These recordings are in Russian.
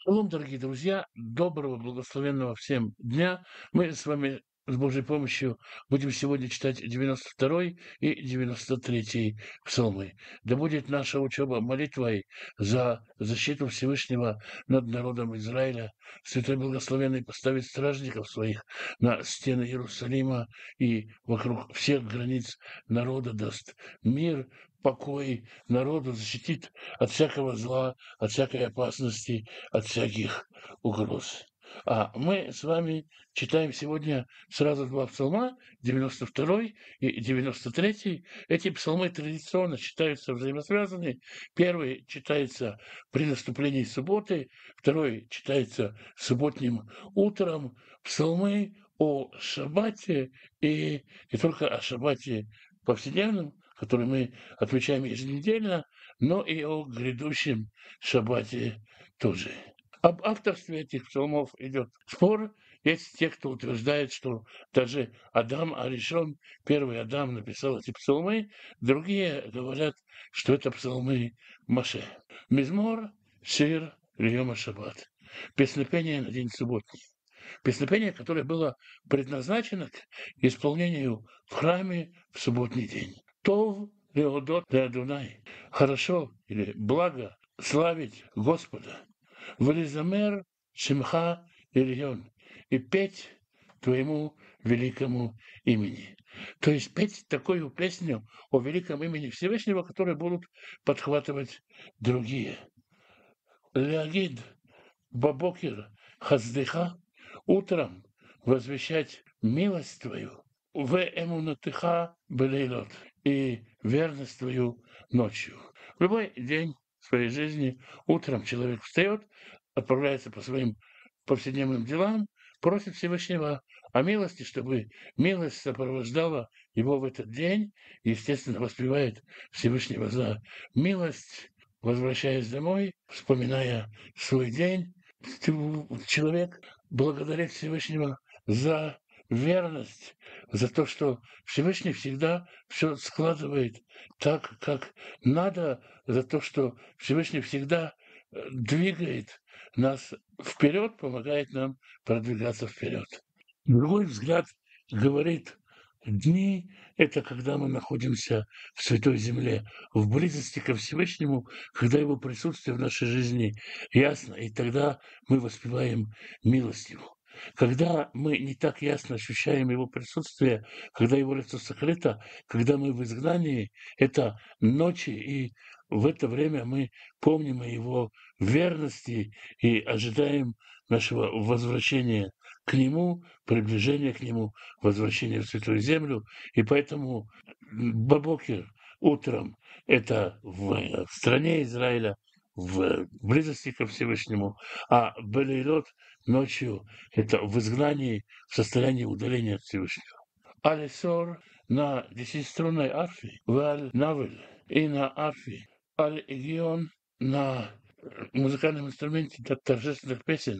Шалом, дорогие друзья, доброго, благословенного всем дня. Мы с вами с Божьей помощью будем сегодня читать 92-й и 93-й псалмы. Да будет наша учеба молитвой за защиту Всевышнего над народом Израиля. Святой Благословенный поставит стражников своих на стены Иерусалима и вокруг всех границ народа даст мир, покой народу, защитит от всякого зла, от всякой опасности, от всяких угроз. А мы с вами читаем сегодня сразу два псалма, 92-й и 93-й. Эти псалмы традиционно читаются взаимосвязанные. Первый читается при наступлении субботы, второй читается субботним утром. Псалмы о шаббате и не только о шаббате повседневном, который мы отмечаем еженедельно, но и о грядущем шаббате тоже. Об авторстве этих псалмов идет спор. Есть те, кто утверждает, что даже Адам Аришон, первый Адам, написал эти псалмы. Другие говорят, что это псалмы Маше. Мизмор, Шир, Льема Шаббат. Песнопение на день субботний. Песнопение, которое было предназначено к исполнению в храме в субботний день. Тов Леодот Адунай. Хорошо или благо славить Господа. Вализамер Шимха Ильон. И петь твоему великому имени. То есть петь такую песню о великом имени Всевышнего, которые будут подхватывать другие. Леогид Бабокер Хаздыха, утром возвещать милость твою, в эмунатыха белейлот, и верность твою ночью. В любой день своей жизни утром человек встает, отправляется по своим повседневным делам, просит Всевышнего о милости, чтобы милость сопровождала его в этот день, и, естественно, воспевает Всевышнего за милость, возвращаясь домой, вспоминая свой день, человек благодарит Всевышнего за верность, за то, что Всевышний всегда все складывает так, как надо, за то, что Всевышний всегда двигает нас вперед, помогает нам продвигаться вперед. Другой взгляд говорит, дни– это когда мы находимся в Святой Земле, в близости ко Всевышнему, когда Его присутствие в нашей жизни ясно, и тогда мы воспеваем милость Его. Когда мы не так ясно ощущаем Его присутствие, когда Его лицо сокрыто, когда мы в изгнании, это ночи, и в это время мы помним о Его верности и ожидаем нашего возвращения к Нему, приближение к Нему, возвращение в Святую Землю. И поэтому Бабокер утром– это в стране Израиля, в близости ко Всевышнему, а Белейлот ночью– это в изгнании, в состоянии удаления от Всевышнего. Алисор на десятиструнной арфе, валь навель и на арфе, аль-эгион на музыкальном инструменте для торжественных песен,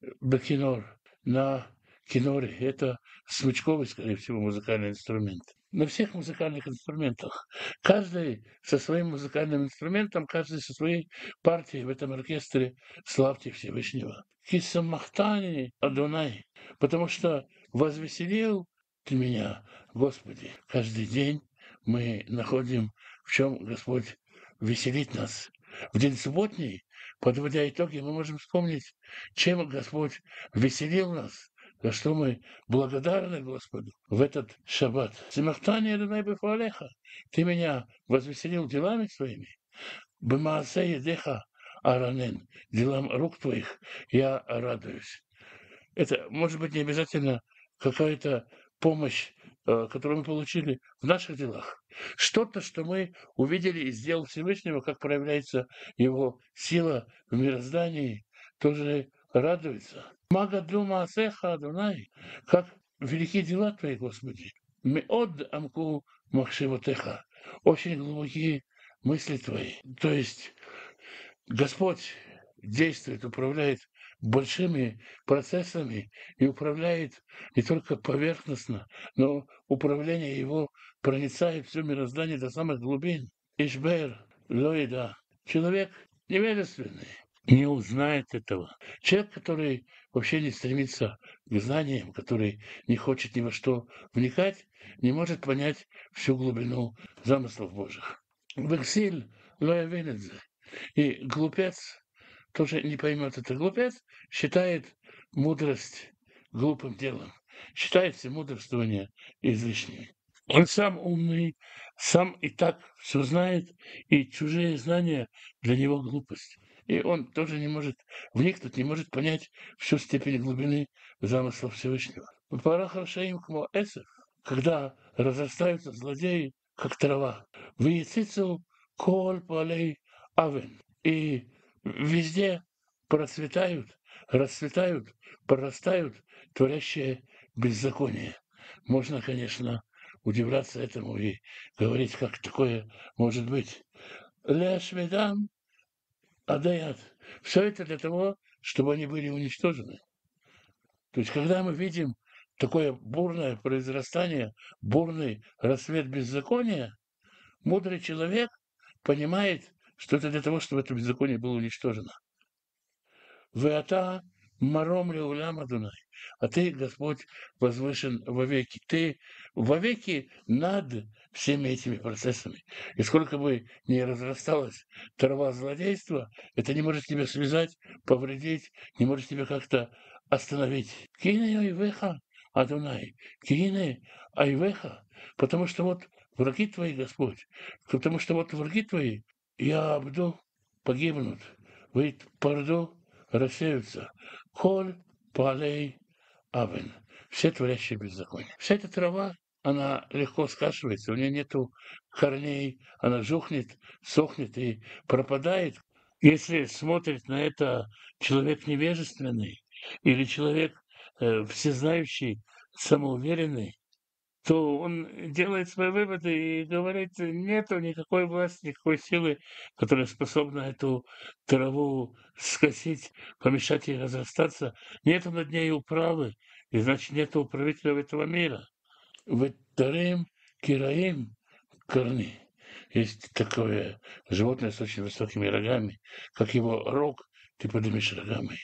бакинор на киноре. Это смычковый, скорее всего, музыкальный инструмент. На всех музыкальных инструментах. Каждый со своим музыкальным инструментом, каждый со своей партией в этом оркестре славьте Всевышнего. Кисамахтани Адонай, потому что возвеселил ты меня, Господи. Каждый день мы находим, в чем Господь веселит нас. В день субботний, подводя итоги, мы можем вспомнить, чем Господь веселил нас, за что мы благодарны Господу в этот шаббат. Симахтани Адонай Бефуалеха. Ты меня возвеселил делами своими. Бемаасе едеха аранен. Делам рук твоих я радуюсь. Это может быть не обязательно какая-то помощь, которую мы получили в наших делах. Что-то, что мы увидели и сделал Всевышнего, как проявляется его сила в мироздании, тоже радуется. Магаду Маасеха Адонай, как велики дела твои, Господи. Меод амку махшивотеха. Очень глубокие мысли твои. То есть Господь действует, управляет большими процессами и управляет не только поверхностно, но управление его проницает все мироздание до самых глубин. Ишбер, Лоида. Человек невежественный. не узнает этого. Человек, который вообще не стремится к знаниям, который не хочет ни во что вникать, не может понять всю глубину замыслов Божьих. Вексиль лоявенедзе. И глупец тоже не поймет это. Глупец считает мудрость глупым делом, считает все мудрствование излишними. Он сам умный, сам и так все знает, и чужие знания для него глупость. И он тоже не может вникнуть, не может понять всю степень глубины замысла Всевышнего. Пора Рашаим кмо эсев, когда разрастаются злодеи, как трава. В Яцицу кол полей авен. И везде процветают, расцветают, прорастают творящие беззаконие. Можно, конечно, удивляться этому и говорить, как такое может быть. Лешведам адаят. Все это для того, чтобы они были уничтожены. То есть, когда мы видим такое бурное произрастание, бурный рассвет беззакония, мудрый человек понимает, что это для того, чтобы это беззаконие было уничтожено. Веата маром леулям Адунай. А ты, Господь, возвышен вовеки. Ты вовеки над всеми этими процессами. И сколько бы ни разрасталась трава злодейства, это не может тебя связать, повредить, не может тебя как-то остановить. Кине айвеха, Адунай. Кине айвеха. Потому что вот враги твои, Господь, потому что вот враги твои, я абду, погибнут. Вы парду, рассеются. Коль полей авен. Все творящие беззаконие. Вся эта трава, она легко скашивается, у нее нету корней, она жухнет, сохнет и пропадает. Если смотрит на это человек невежественный или человек всезнающий, самоуверенный, то он делает свои выводы и говорит, нету никакой власти, никакой силы, которая способна эту траву скосить, помешать ей разрастаться. Нету над ней управы, и значит нету управителя этого мира. Ватарим кираим корни. Есть такое животное с очень высокими рогами, как его рог, ты поднимешь рогами.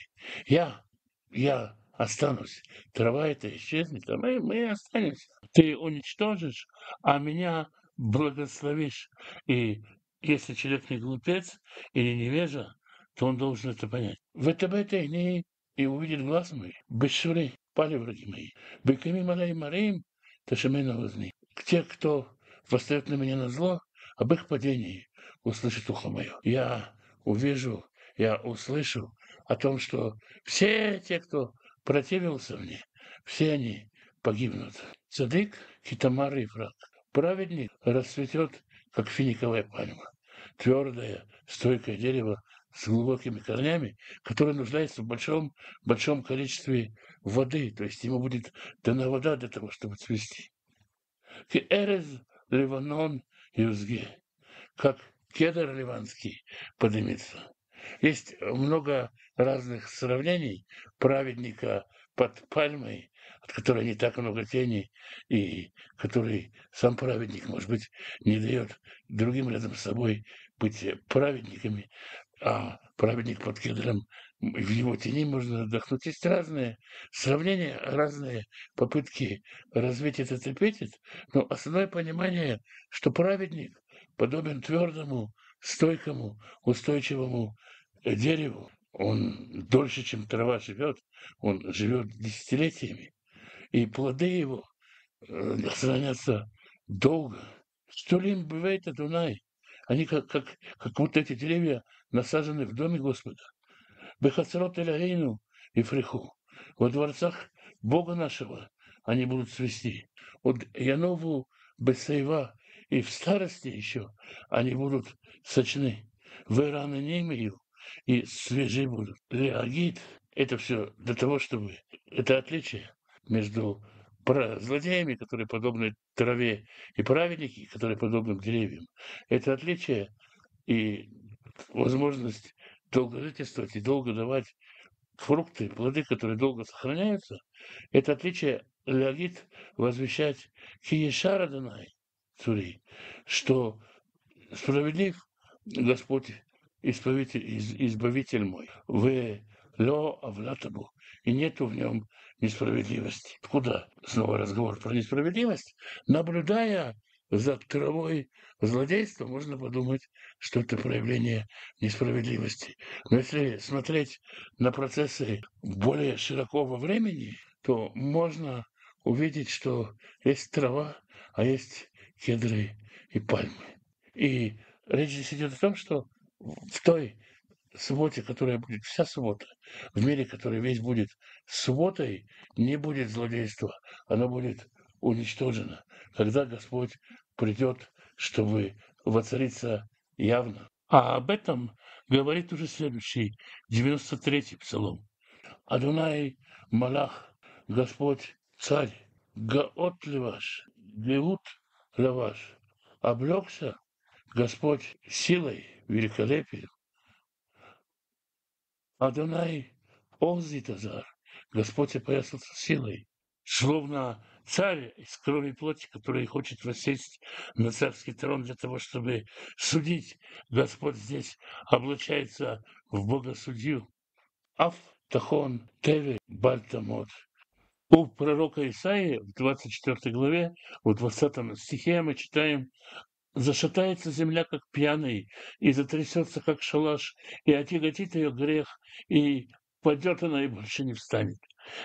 Я останусь. Трава эта исчезнет, а мы останемся. Ты уничтожишь, а меня благословишь. И если человек не глупец или невежа, то он должен это понять. В это не и увидит глаз мой. Бешури, пали враги мои. Беками малай марим, ташемена возни. Те, кто восстает на меня на зло, об их падении услышит ухо мое. Я увижу, я услышу о том, что все те, кто противился мне, все они погибнут. Цадык, хитамар и враг. Праведник расцветет, как финиковая пальма. Твердое, стойкое дерево с глубокими корнями, которое нуждается в большом количестве воды, то есть ему будет дана вода для того, чтобы цвести. Эрез Ливанон Юзге, как кедр ливанский поднимется. Есть много разных сравнений праведника под пальмой, от которой не так много тени, и который сам праведник, может быть, не дает другим рядом с собой быть праведниками, а праведник под кедром, в его тени можно отдохнуть. Есть разные сравнения, разные попытки развить этот эпитет, но основное понимание, что праведник подобен твердому, стойкому, устойчивому дереву. Он дольше, чем трава живет, он живет десятилетиями, и плоды его хранятся долго. Столим бывает Дунай. Они как вот эти деревья насажены в доме Господа. Бехацрот Элягейну и Фриху. Во дворцах Бога нашего они будут цвести. От Янову Бесейва и в старости еще они будут сочны. Вы раны не имею и свежи будут. Реагит – это все для того, чтобы это отличие между злодеями, которые подобны траве, и праведники, которые подобны деревьям. Это отличие и возможность долгожительствовать и долго давать фрукты, плоды, которые долго сохраняются, это отличие Леогит возвещать Киешара Данай, Цури, что справедлив Господь избавитель мой. Вы ло авлатабу, и нету в нем несправедливости. Куда? Снова разговор про несправедливость. Наблюдая за травой злодейства, можно подумать, что это проявление несправедливости. Но если смотреть на процессы более широкого времени, то можно увидеть, что есть трава, а есть кедры и пальмы. И речь здесь идет о том, что в той субботе, которая будет вся суббота, в мире, который весь будет субботой, не будет злодейства, оно будет уничтожено, когда Господь придет, чтобы воцариться явно. А об этом говорит уже следующий, 93-й псалом. Адонай Малах, Господь Царь, Гаот Леваш, Геут Леваш, облегся Господь силой, великолепием. Адонай Озитазар, Господь опоясался силой, словно царь из крови и плоти, который хочет воссесть на царский трон для того, чтобы судить. Господь здесь облачается в Бога-судью. Аф Тахон Теве Бальтамот. У пророка Исаии в 24 главе, в 20 стихе мы читаем: «Зашатается земля, как пьяный, и затрясется, как шалаш, и отяготит ее грех, и падет она, и больше не встанет».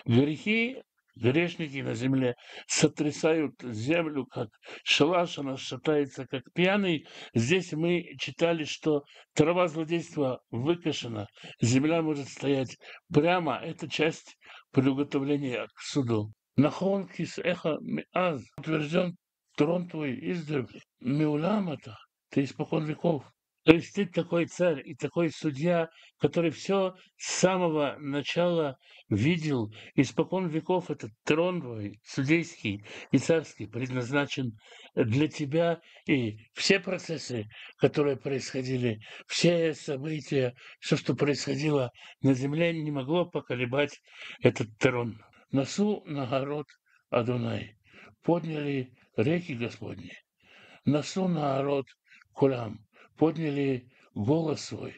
Грехи, грешники на земле сотрясают землю, как шалаш, она шатается, как пьяный. Здесь мы читали, что трава злодейства выкошена, земля может стоять прямо. Это часть приготовления к суду. Нахон кис эхо миаз, утвержден трон твой издревле, миуламата, ты испокон веков. То есть ты такой царь и такой судья, который все с самого начала видел. Испокон веков этот трон твой, судейский и царский, предназначен для тебя. И все процессы, которые происходили, все события, все, что происходило на земле, не могло поколебать этот трон. Насу нагород Адонай, подняли реки Господни, насу народ кулам, подняли голос свой,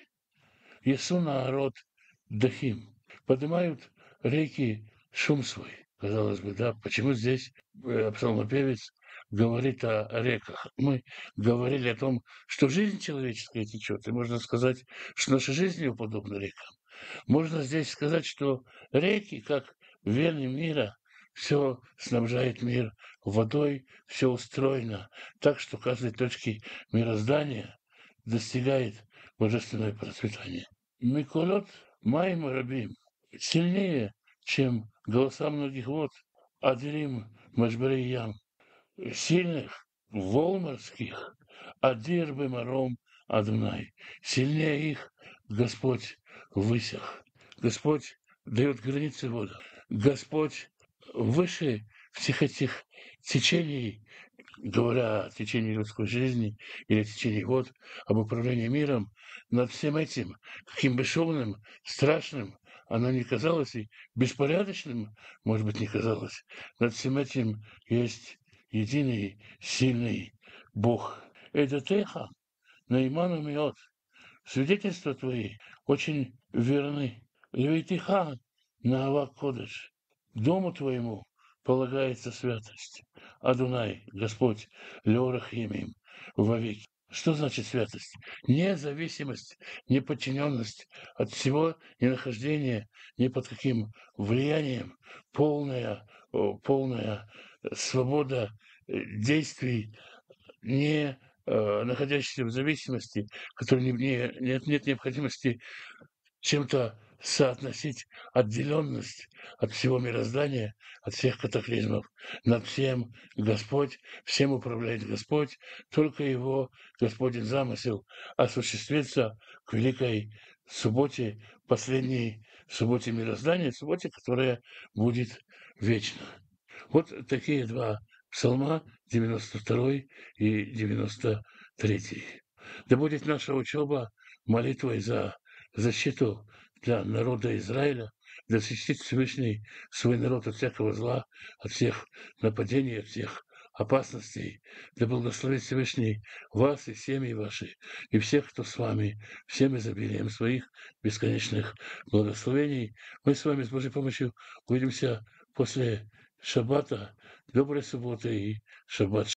Есу народ дахим, поднимают реки шум свой. Казалось бы, да, почему здесь псалмопевец говорит о реках? Мы говорили о том, что жизнь человеческая течет, и можно сказать, что наша жизнь не подобна рекам. Можно здесь сказать, что реки, как вены мира, все снабжает мир водой, все устроено так, что каждой точки мироздания достигает божественное процветание. Миколот Майм Рабим сильнее, чем голоса многих вод, Адирим Машбарей Ям, сильных волн морских, Адир Бемаром Адунай, сильнее их Господь в высях. Господь дает границы вода. Господь выше всех этих течений, говоря о течении людской жизни или о течении вод, об управлении миром, над всем этим, каким бесшумным, страшным оно не казалось, и беспорядочным, может быть, не казалось, над всем этим есть единый, сильный Бог. Эдатеха, Наиману Миот, свидетельства твои очень верны. Левитиха, Наава Кодыш, дому твоему полагается святость. Адунай, Господь, Леорах имеем вовеки. Что значит святость? Независимость, неподчиненность от всего, ненахождение ни под каким влиянием, полная свобода действий, не находящийся в зависимости, который нет необходимости чем-то соотносить отделенность от всего мироздания, от всех катаклизмов. Над всем Господь, всем управляет Господь, только Его Господень замысел осуществится к великой субботе, последней субботе мироздания, субботе, которая будет вечна. Вот такие два псалма, 92 и 93. Да будет наша учеба молитвой за защиту для народа Израиля, да защитит Всевышний свой народ от всякого зла, от всех нападений, от всех опасностей. Да благословит Всевышний вас и семьи ваши, и всех, кто с вами, всем изобилием своих бесконечных благословений. Мы с вами с Божьей помощью увидимся после шаббата. Доброй субботы и шаббат